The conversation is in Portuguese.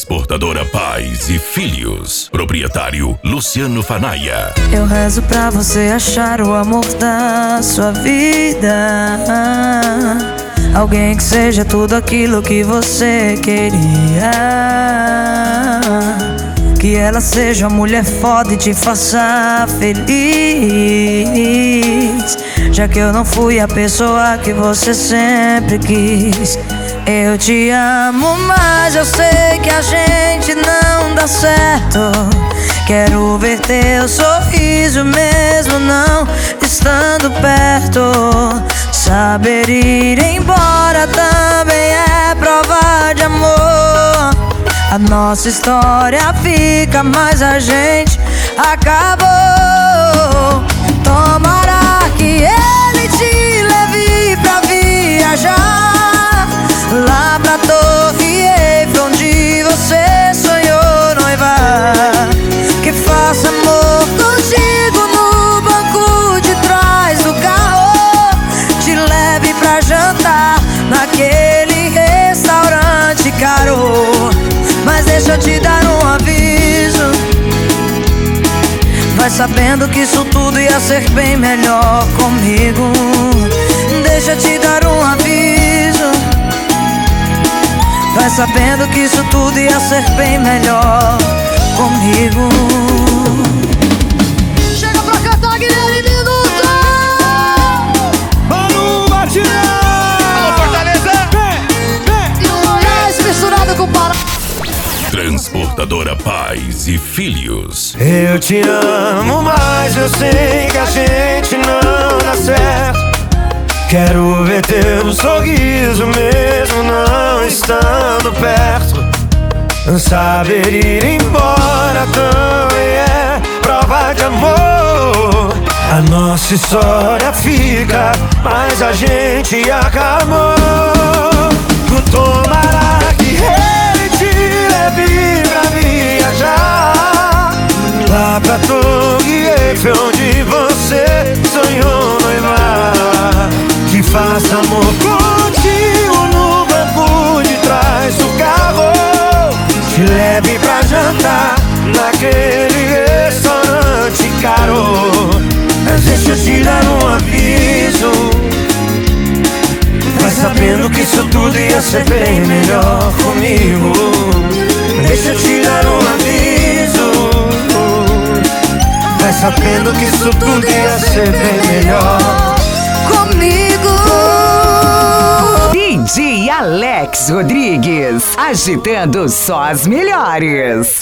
Transportadora Pais e Filhos. Proprietário Luciano Fanaia. Eu rezo pra você achar o amor da sua vida. Alguém que seja tudo aquilo que você queria. Que ela seja uma mulher foda e te faça feliz. Já que eu não fui a pessoa que você sempre quis. Eu te amo, mas eu sei que a gente não dá certo. Quero ver teu sorriso mesmo não estando perto. Saber ir embora também é prova de amor. A nossa história fica, mas a gente acabou. Tomara que ele te leve pra viajar lá pra Torre Eiffel, onde você sonhou noivar. Que faça amor contigo no banco de trás do carro. Te leve pra jantar naquele restaurante caro. Mas deixa eu te dar um aviso. Vai sabendo que isso tudo ia ser bem melhor comigo. Deixa eu te dar um aviso. Vai sabendo que isso tudo ia ser bem melhor comigo. Chega pra cantar, Guilherme Minuto! Mano Martinez! Alô, Fortaleza! E o Moraes misturado com Pará. Transportadora Pais e Filhos. Eu te amo, mas eu sei que a gente não dá certo. Quero ver teu sorriso mesmo não estando perto. Saber ir embora também é prova de amor. A nossa história fica, mas a gente acabou. Tomara que ele te leve pra viajar lá pra Torre Eiffel, onde você sonhou noivar. Que faça amor contigo no banco de trás do carro. Te leve pra jantar naquele restaurante caro. Mas deixa eu te dar um aviso. Vai sabendo que isso tudo ia ser bem melhor comigo. Deixa eu te dar um aviso. Vai sabendo que isso tudo ia ser bem melhor comigo. DJ Alex Rodrigues, agitando só as melhores.